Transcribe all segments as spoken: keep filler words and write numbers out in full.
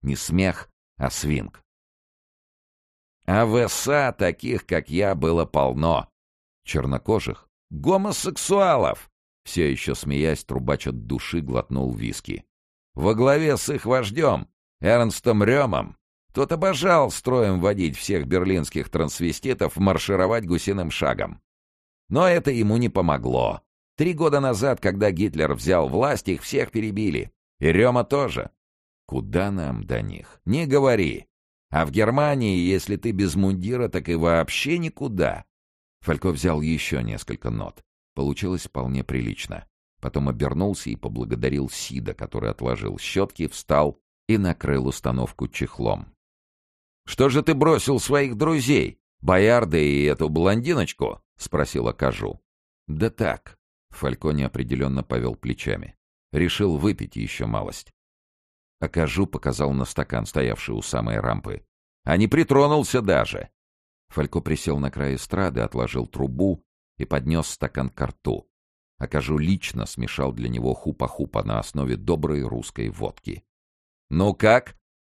Не смех, а свинг. А в эс а таких, как я, было полно. Чернокожих? Гомосексуалов! Все еще смеясь, трубач от души глотнул виски. Во главе с их вождем, Эрнстом Рёмом, тот обожал строем водить всех берлинских трансвеститов маршировать гусиным шагом. Но это ему не помогло. Три года назад, когда Гитлер взял власть, их всех перебили. И Рёма тоже. Куда нам до них? Не говори. А в Германии, если ты без мундира, так и вообще никуда. Фалько взял еще несколько нот. Получилось вполне прилично. Потом обернулся и поблагодарил Сида, который отложил щетки, встал и накрыл установку чехлом. «Что же ты бросил своих друзей? Боярда и эту блондиночку?» — спросила Кажу. «Да так». Фалько неопределенно повел плечами. Решил выпить еще малость. А Кажу показал на стакан, стоявший у самой рампы. «А не притронулся даже!» Фалько присел на край эстрады, отложил трубу и поднес стакан ко рту. А Кажу лично смешал для него хупа-хупа на основе доброй русской водки. «Ну как?»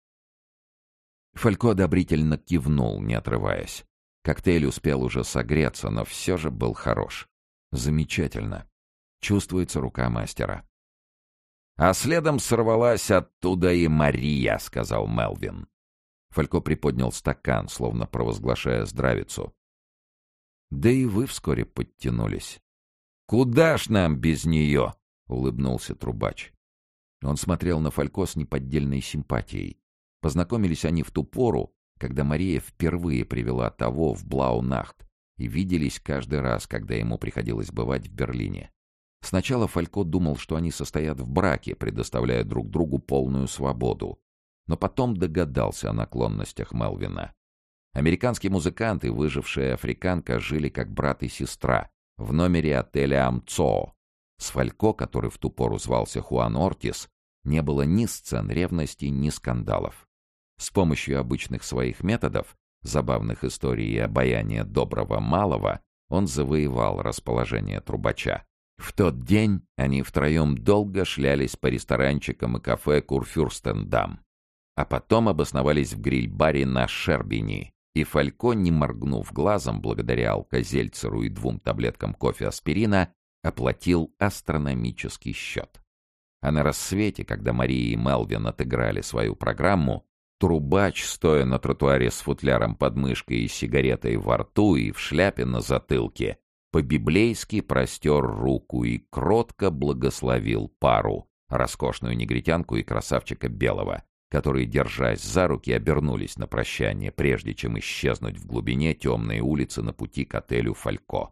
Фалько одобрительно кивнул, не отрываясь. Коктейль успел уже согреться, но все же был хорош. Замечательно. Чувствуется рука мастера. «А следом сорвалась оттуда и Мария», — сказал Мелвин. Фалько приподнял стакан, словно провозглашая здравицу. «Да и вы вскоре подтянулись». «Куда ж нам без нее?» — улыбнулся трубач. Он смотрел на Фалько с неподдельной симпатией. Познакомились они в ту пору, когда Мария впервые привела того в Блаунахт, и виделись каждый раз, когда ему приходилось бывать в Берлине. Сначала Фалько думал, что они состоят в браке, предоставляя друг другу полную свободу, но потом догадался о наклонностях Мелвина. Американские музыканты, выжившая африканка, жили как брат и сестра в номере отеля «Амцоо». С Фалько, который в ту пору звался Хуан Ортис, не было ни сцен ревности, ни скандалов. С помощью обычных своих методов, забавных историй и обаяния доброго малого, он завоевал расположение трубача. В тот день они втроем долго шлялись по ресторанчикам и кафе Курфюрстендам, а потом обосновались в гриль-баре на Шербини, и Фалько, не моргнув глазом, благодаря алкозельцеру и двум таблеткам кофе-аспирина, оплатил астрономический счет. А на рассвете, когда Мария и Мелвин отыграли свою программу, трубач, стоя на тротуаре с футляром под мышкой и сигаретой во рту и в шляпе на затылке, по-библейски простер руку и кротко благословил пару, роскошную негритянку и красавчика белого, которые, держась за руки, обернулись на прощание, прежде чем исчезнуть в глубине темной улицы на пути к отелю «Фалько».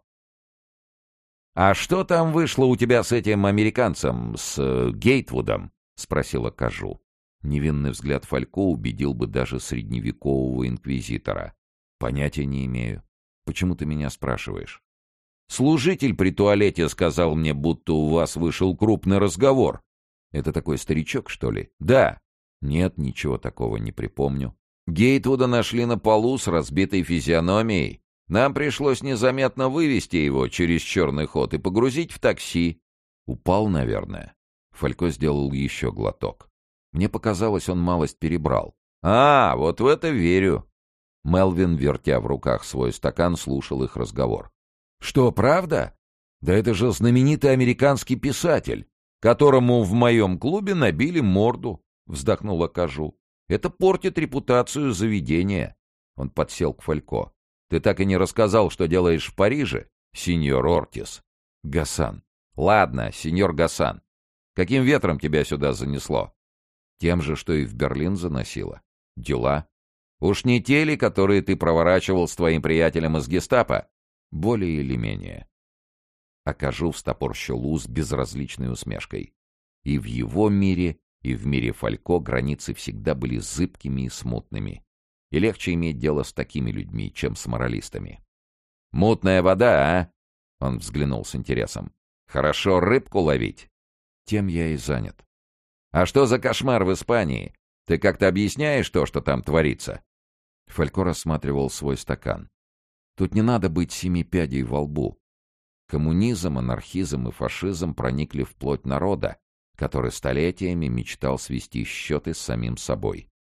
«А что там вышло у тебя с этим американцем, с э, Гейтвудом?» — спросила Кажу. Невинный взгляд Фалько убедил бы даже средневекового инквизитора. «Понятия не имею. Почему ты меня спрашиваешь?» «Служитель при туалете сказал мне, будто у вас вышел крупный разговор». «Это такой старичок, что ли?» «Да». «Нет, ничего такого не припомню». «Гейтвуда нашли на полу с разбитой физиономией. Нам пришлось незаметно вывести его через черный ход и погрузить в такси». «Упал, наверное». Фалько сделал еще глоток. Мне показалось, он малость перебрал. «А, вот в это верю». Мелвин, вертя в руках свой стакан, слушал их разговор. «Что, правда? Да это же знаменитый американский писатель, которому в моем клубе набили морду», — вздохнула Кажу. «Это портит репутацию заведения». Он подсел к Фалько. «Ты так и не рассказал, что делаешь в Париже, сеньор Ортис?» «Гасан». «Ладно, сеньор Гасан. Каким ветром тебя сюда занесло?» «Тем же, что и в Берлин заносило. Дела. Уж не те ли, которые ты проворачивал с твоим приятелем из гестапо?» «Более или менее». Окажу встопорщил ус безразличной усмешкой. И в его мире, и в мире Фалько границы всегда были зыбкими и смутными. И легче иметь дело с такими людьми, чем с моралистами. «Мутная вода, а?» — он взглянул с интересом. «Хорошо рыбку ловить?» «Тем я и занят». «А что за кошмар в Испании? Ты как-то объясняешь то, что там творится?» Фалько рассматривал свой стакан. «Тут не надо быть семи пядей во лбу. Коммунизм, анархизм и фашизм проникли в плоть народа, который столетиями мечтал свести счеты с самим собой.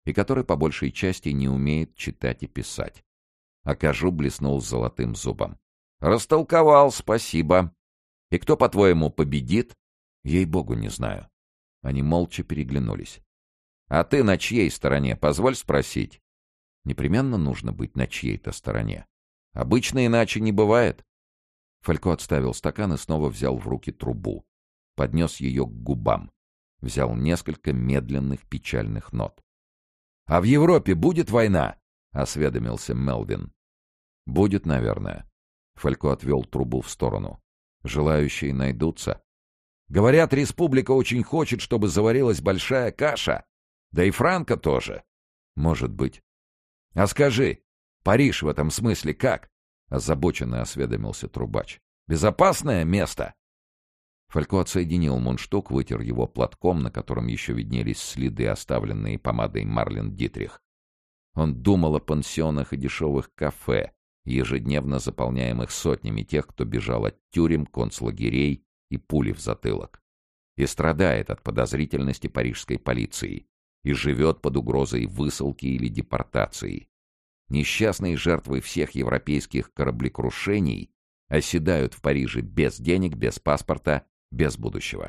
и который по большей части не умеет читать и писать. Акажу блеснул золотым зубом. «Растолковал, спасибо. И кто, по-твоему, победит?» «Ей-богу, не знаю». Они молча переглянулись. «А ты на чьей стороне, позволь спросить?» «Непременно нужно быть на чьей-то стороне. Обычно иначе не бывает». Фалько отставил стакан и снова взял в руки трубу. Поднес ее к губам. Взял несколько медленных печальных нот. «А в Европе будет война?» — осведомился Мелвин. «Будет, наверное». Фалько отвел трубу в сторону. «Желающие найдутся». «Говорят, республика очень хочет, чтобы заварилась большая каша. Да и Франко тоже». «Может быть». «А скажи, Париж в этом смысле как?» — озабоченно осведомился трубач. «Безопасное место?» Фалько отсоединил мундштук, вытер его платком, на котором еще виднелись следы, оставленные помадой Марлен Дитрих. Он думал о пансионах и дешевых кафе, ежедневно заполняемых сотнями тех, кто бежал от тюрем, концлагерей и пули в затылок. И страдает от подозрительности парижской полиции, и живет под угрозой высылки или депортации. Несчастные жертвы всех европейских кораблекрушений оседают в Париже без денег, без паспорта, без будущего.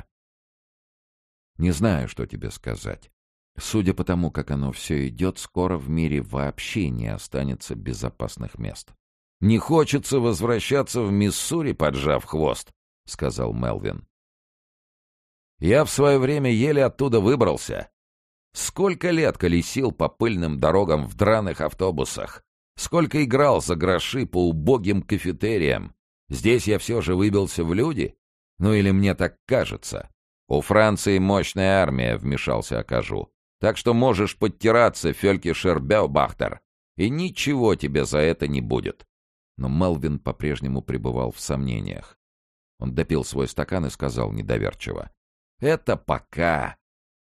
Не знаю, что тебе сказать. Судя по тому, как оно все идет, скоро в мире вообще не останется безопасных мест. «Не хочется возвращаться в Миссури, поджав хвост», — сказал Мелвин. «Я в свое время еле оттуда выбрался. Сколько лет колесил по пыльным дорогам в драных автобусах. Сколько играл за гроши по убогим кафетериям. Здесь я все же выбился в люди? Ну или мне так кажется? У Франции мощная армия», — вмешался Акажу. «Так что можешь подтираться, Фелькишер Беобахтер, и ничего тебе за это не будет». Но Мелвин по-прежнему пребывал в сомнениях. Он допил свой стакан и сказал недоверчиво: «Это пока».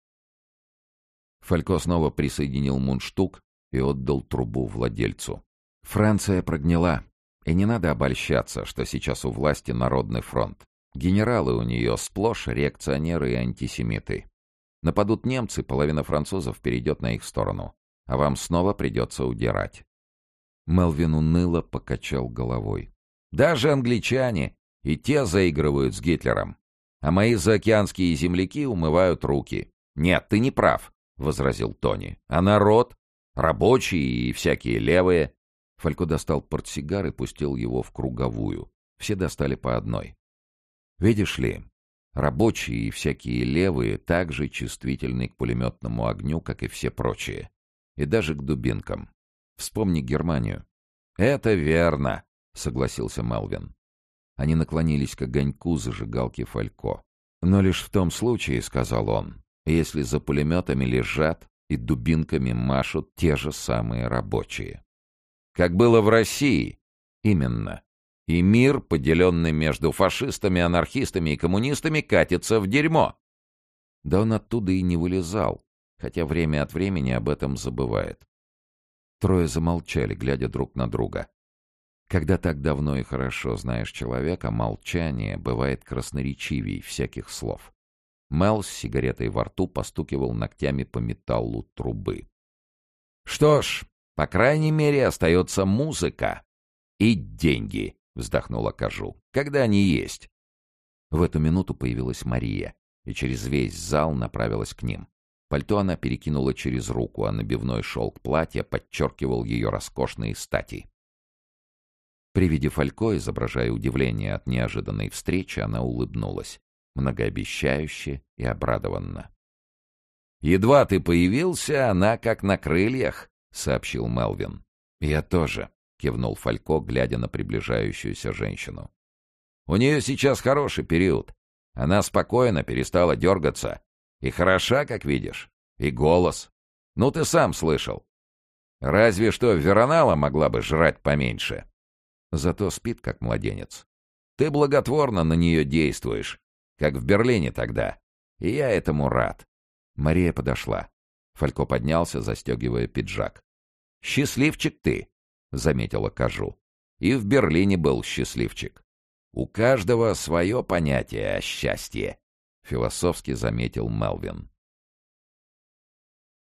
Фалько снова присоединил мундштук и отдал трубу владельцу. Франция прогнила, и не надо обольщаться, что сейчас у власти Народный фронт. Генералы у нее сплошь реакционеры и антисемиты. Нападут немцы, половина французов перейдет на их сторону, а вам снова придется удирать. Мелвин уныло покачал головой. «Даже англичане, и те заигрывают с Гитлером. А мои заокеанские земляки умывают руки». «Нет, ты не прав», — возразил Тони. «А народ? Рабочие и всякие левые». Фалько достал портсигар и пустил его в круговую. Все достали по одной. «Видишь ли, рабочие и всякие левые так же чувствительны к пулеметному огню, как и все прочие. И даже к дубинкам. Вспомни Германию». «Это верно», — согласился Мелвин. Они наклонились к огоньку зажигалки Фалько. «Но лишь в том случае, — сказал он, — если за пулеметами лежат и дубинками машут те же самые рабочие». «Как было в России?» «Именно. И мир, поделенный между фашистами, анархистами и коммунистами, катится в дерьмо». Да он оттуда и не вылезал, хотя время от времени об этом забывает. Трое замолчали, глядя друг на друга. Когда так давно и хорошо знаешь человека, молчание бывает красноречивей всяких слов. Мел с сигаретой во рту постукивал ногтями по металлу трубы. «Что ж, по крайней мере, остается музыка. И деньги», — вздохнула Кажу, — «когда они есть». В эту минуту появилась Мария и через весь зал направилась к ним. Пальто она перекинула через руку, а набивной шелк платья подчеркивал ее роскошные стати. При виде Фалько, изображая удивление от неожиданной встречи, она улыбнулась, многообещающе и обрадованно. «Едва ты появился, она как на крыльях», — сообщил Мелвин. «Я тоже», — кивнул Фалько, глядя на приближающуюся женщину. «У нее сейчас хороший период. Она спокойно перестала дергаться. И хороша, как видишь. И голос. Ну, ты сам слышал. Разве что Веронала могла бы жрать поменьше. Зато спит, как младенец. Ты благотворно на нее действуешь, как в Берлине тогда. И я этому рад». Мария подошла. Фалько поднялся, застегивая пиджак. «Счастливчик ты», — заметила Кажу. «И в Берлине был счастливчик. У каждого свое понятие о счастье», — философски заметил Мелвин.